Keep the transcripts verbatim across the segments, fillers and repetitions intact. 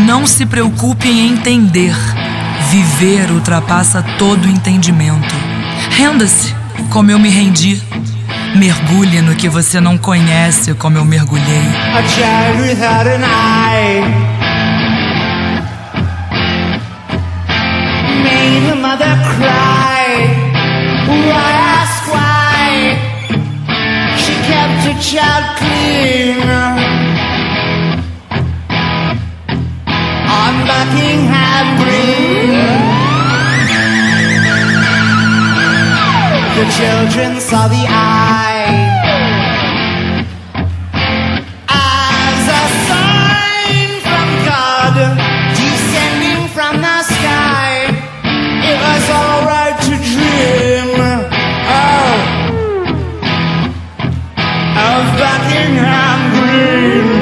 Não se preocupe em entender. Viver ultrapassa todo entendimento. Renda-se, como eu me rendi. Mergulhe no que você não conhece, como eu mergulhei. A child without an eye made the mother cry. Why ask why? She kept her child clean on Buckingham Green. The children saw the eye as a sign from God descending from the sky. It was alright to dream oh, of Buckingham Green.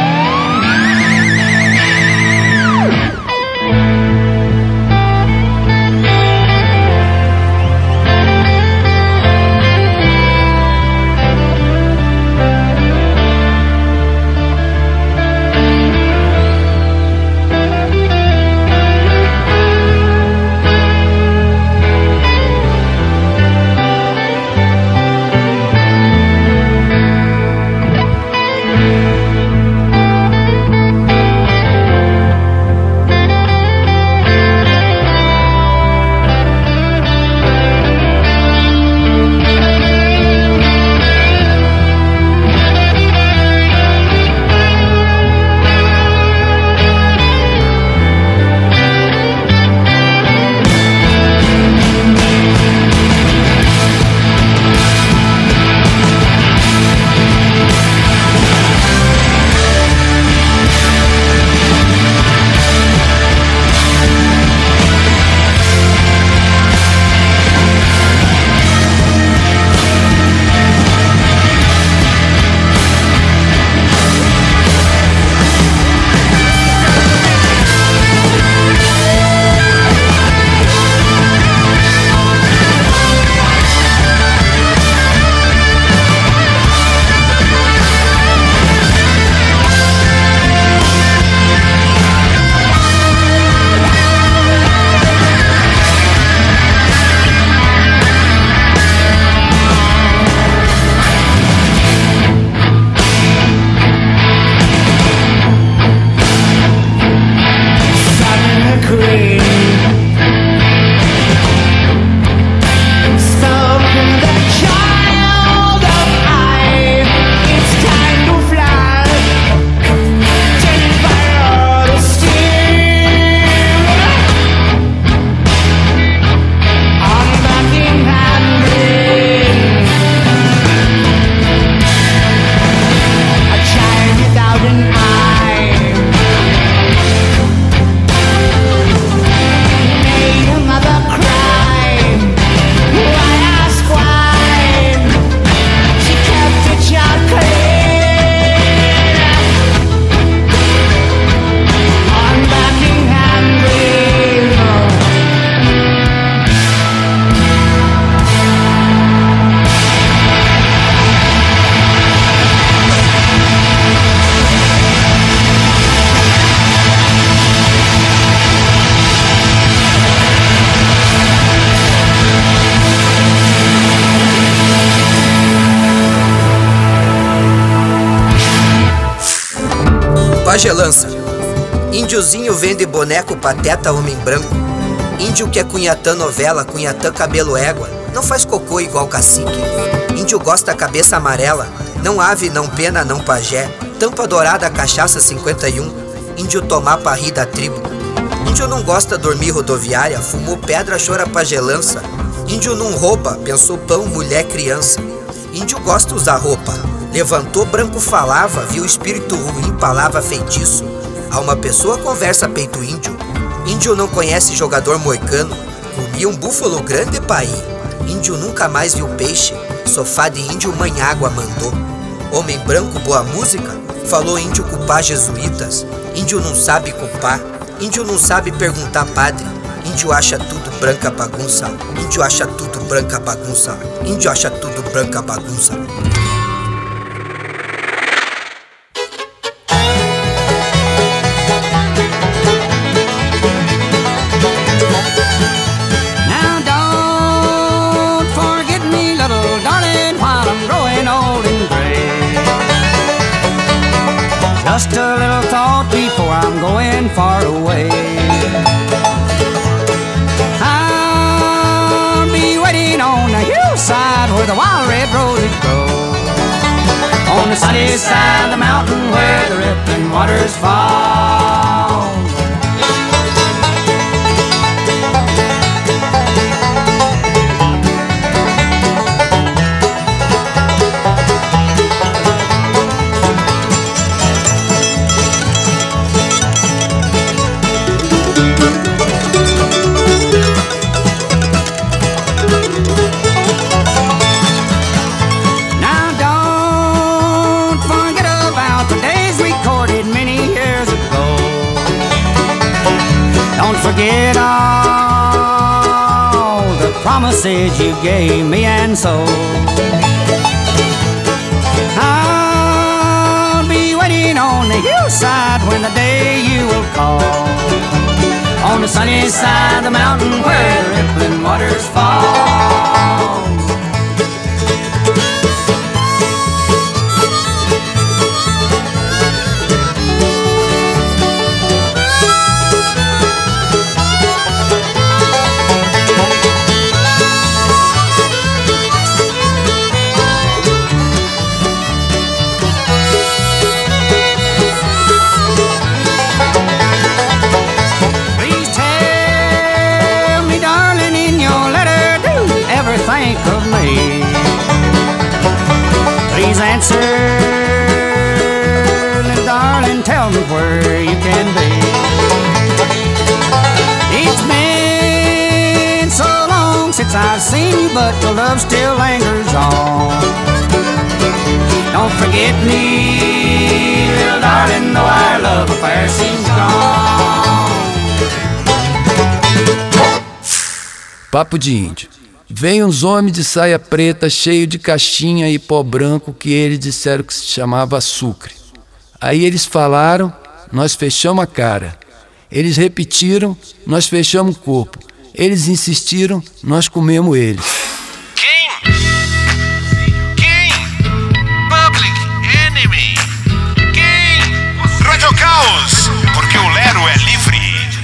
Pagelança. Índiozinho vende boneco pateta homem branco. Índio que é cunhatã novela, cunhatã cabelo égua, não faz cocô igual cacique. Índio gosta cabeça amarela, não ave, não pena, não pajé. Tampa dourada, cachaça cinquenta e um, índio tomar pra rir da tribo. Índio não gosta dormir rodoviária, fumou pedra, chora pagelança. Índio não rouba, pensou pão, mulher, criança. Índio gosta usar roupa, levantou, branco falava, viu espírito ruim, palavra feitiço. A uma pessoa conversa peito índio. Índio não conhece jogador moicano, comia um búfalo grande pai. Índio nunca mais viu peixe, sofá de índio mãe água mandou. Homem branco, boa música, falou índio culpar jesuítas. Índio não sabe culpar, índio não sabe perguntar padre. Índio acha tudo branca bagunça, índio acha tudo branca bagunça, índio acha tudo branca bagunça. just a little thought before I'm going far away. I'll be waiting on the hillside where the wild red roses grow, on the sunny side of the mountain where the rippling waters fall. Forget all the promises you gave me, and so I'll be waiting on the hillside when the day you will call, on the sunny side of the mountain where the rippling waters fall. Please answer, and darling, tell me where you can be. It's been so long since I've seen you, but your love still lingers on. Don't forget me, little darling, though our love affair seems gone. Papo de índio. Vem uns homens de saia preta, cheio de caixinha e pó branco, que eles disseram que se chamava Sucre. Aí eles falaram, nós fechamos a cara. Eles repetiram, nós fechamos o corpo. Eles insistiram, nós comemos eles. Quem? Quem? Public Enemy. Quem? Radio Caos, porque o Lero é livre.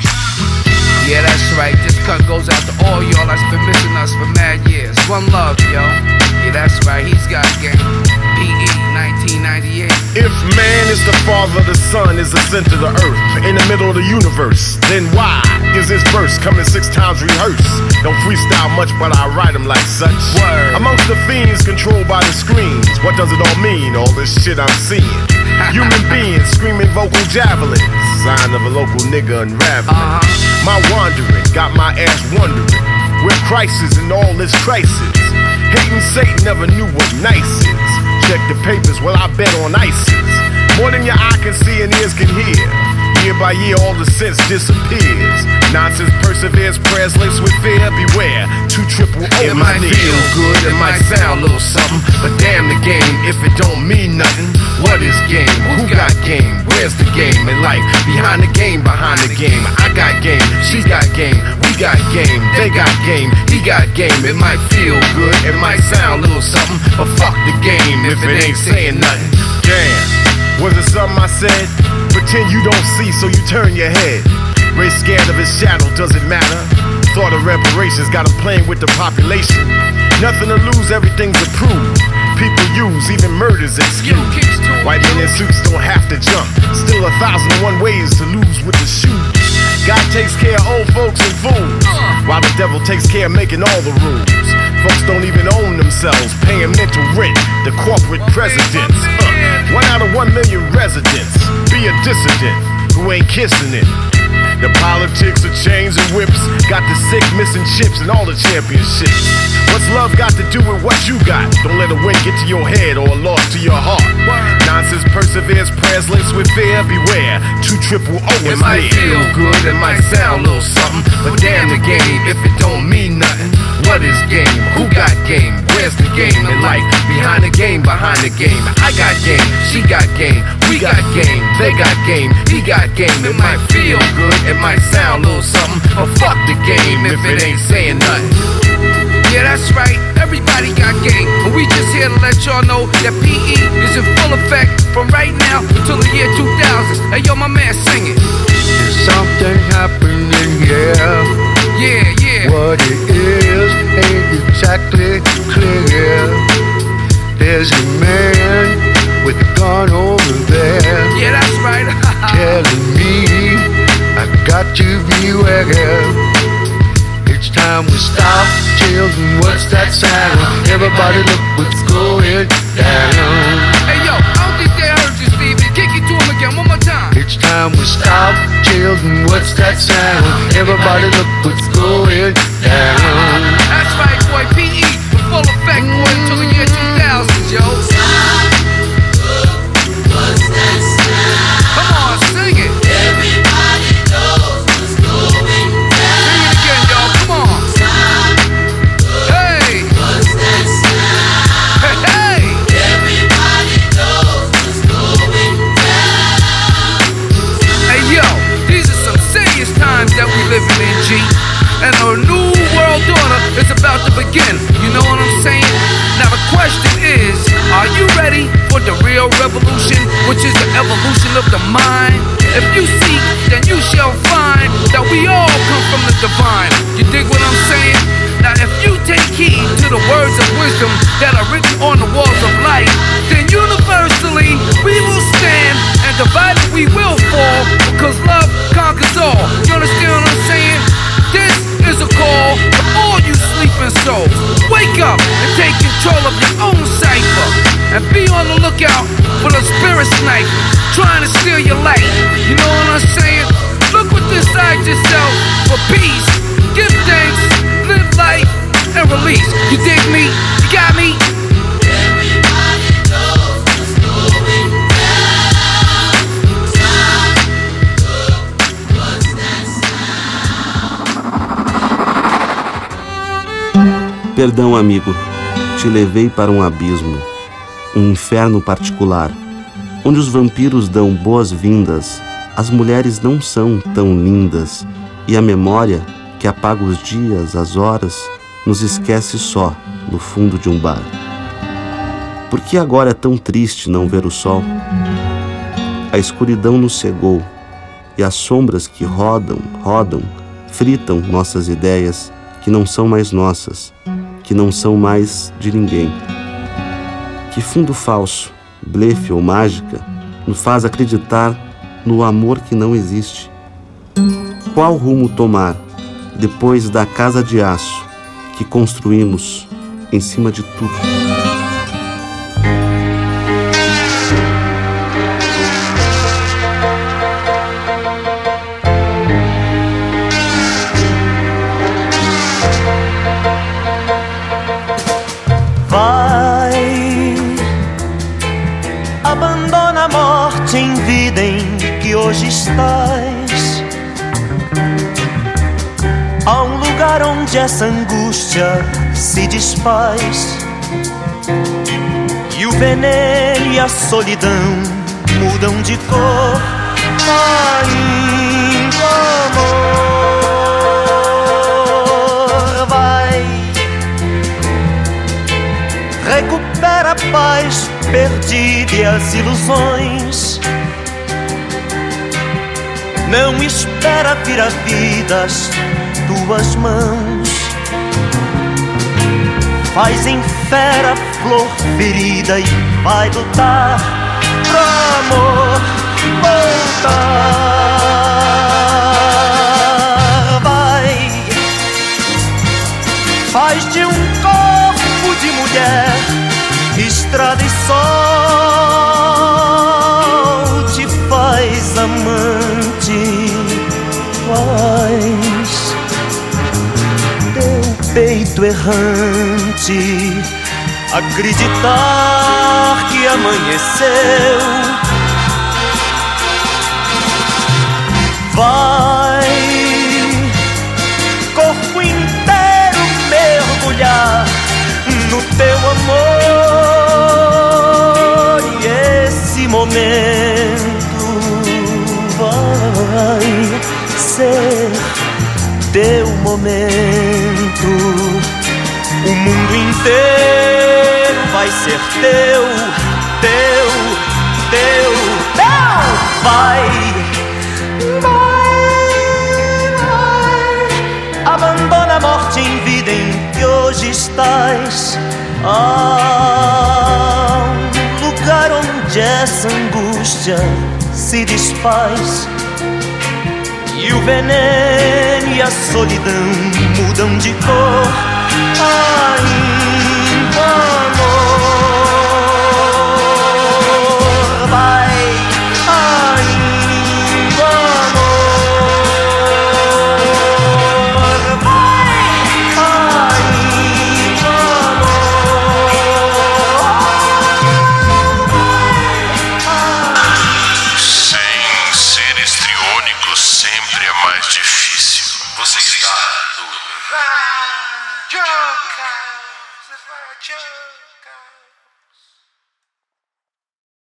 Yeah, that's right. This cut goes out to all y'all that's been missing us for mad years. One love, yo. Yeah, that's right. He's got game. P E nineteen ninety-eight. If man is the father, the sun is the center of the earth, in the middle of the universe, then why is this verse coming six times rehearsed? Don't freestyle much, but I write them like such. Word. Amongst the fiends controlled by the screens, what does it all mean, all this shit I'm seeing? Human beings screaming vocal javelins, sign of a local nigga unraveling. Uh-huh. My wandering got my ass wondering where Christ is in all this crisis. Hating Satan never knew what nice is. Check the papers, well I bet on ISIS. More than your eye can see and ears can hear. Year by year all the sense disappears. Nonsense perseveres, prayers laced with fear. Beware, two triple O. It might feel good, it might sound a little something, but damn the game if it don't mean nothing. What is game? Who got game? Where's the game in life? Behind the game, behind the game. I got game, she got game, we got game, they got game, he got game. It might feel good, it might sound a little something, but fuck the game if it ain't saying nothing. Damn, was it something I said? Pretend you don't see, so you turn your head. Race scared of his shadow, does it matter? Thought of reparations, got him playing with the population. Nothing to lose, everything's approved. People use even murder's excuse. White men in suits don't have to jump. Still a thousand and one ways to lose with the shoes. God takes care of old folks and fools, while the devil takes care of making all the rules. Folks don't even own themselves, paying mental rent, the corporate presidents. Uh, one out of one million residents be a dissident who ain't kissing it. The politics of chains and whips got the sick missing chips and all the championships. What's love got to do with what you got? Don't let a win get to your head or a loss to your heart. Nonsense perseveres, prayers laced with fear. Beware, two triple O is It might near. feel good, it might sound a little something, but damn the game if it don't mean nothing. What is game? Who got game? Where's the game in life? Behind the game, behind the game. I got game, she got game, we got game, they got game, he got game. It might feel good, it might sound a little something, but fuck the game if it ain't saying nothing. Yeah, that's right, everybody got game. And we just here to let y'all know that P E is in full effect from right now until the year two thousand. Hey yo, my man, sing it. There's something happening here. Yeah, yeah. What it is ain't exactly clear. There's a man with a gun over there. Yeah, that's right. Telling me I got to beware. It's time we stop. Children, what's that sound? Everybody look what's going down. Hey yo, I don't think they heard you, Stevie. Kick it to him again, one more time. It's time we stop. Children, what's that sound? Everybody look what's going down. That's right, boy. P E, the full effect, boy, till the year two thousand, yo. What's that sound? Come on, sing it. Everybody knows what's going down. Sing it again, y'all. Come on. Hey. What's that sound? Hey, hey. Everybody knows what's going down. Hey, yo, these are some serious times that we living in, G. And a new world order is about to begin. You know what I'm saying? Now the question is, are you ready for the real revolution, which is the evolution of the mind? If you seek, then you shall find that we all come from the divine. You dig what I'm saying? Now if you take heed to the words of wisdom that are written on the walls of life, then universally we will stand, and divided we will fall, because love conquers all. You understand what I'm saying? This is a call to all you sleeping souls. Wake up and take control of your own cipher, and be on the lookout for the spirit sniper trying to steal your light. You know what I'm saying? Look inside yourself for peace. Give thanks, live life, and release. You dig me? You got me? Everybody knows what's going down. Sound good. What's that sound? Perdão, amigo, te levei para um abismo, um inferno particular, onde os vampiros dão boas-vindas, as mulheres não são tão lindas, e a memória, que apaga os dias, as horas, nos esquece só no fundo de um bar. Por que agora é tão triste não ver o sol? A escuridão nos cegou, e as sombras que rodam, rodam, fritam nossas ideias, que não são mais nossas, que não são mais de ninguém. Que fundo falso, blefe ou mágica, nos faz acreditar no amor que não existe. Qual rumo tomar depois da casa de aço que construímos em cima de tudo? Abandona a morte em vida em que hoje estás. Há um lugar onde essa angústia se desfaz, e o veneno e a solidão mudam de cor, ainda amor. Vai, recupera a paz perdida e as ilusões. Não espera vir a vida às tuas mãos. Faz em fera a flor ferida e vai lutar pro amor voltar. Vai, faz de um corpo de mulher estrada e sol, te faz amante, faz teu peito errante acreditar que amanheceu. Vai, corpo inteiro mergulhar no teu amor, e esse momento vai ser teu momento. O mundo inteiro vai ser teu, teu, teu, teu. Vai Há um lugar onde essa angústia se desfaz e o veneno e a solidão mudam de cor. Ainda amor, vai, ainda amor, vai, ainda amor. Sem ser histriônico sempre é mais difícil. Você está no Radioca. Radioca.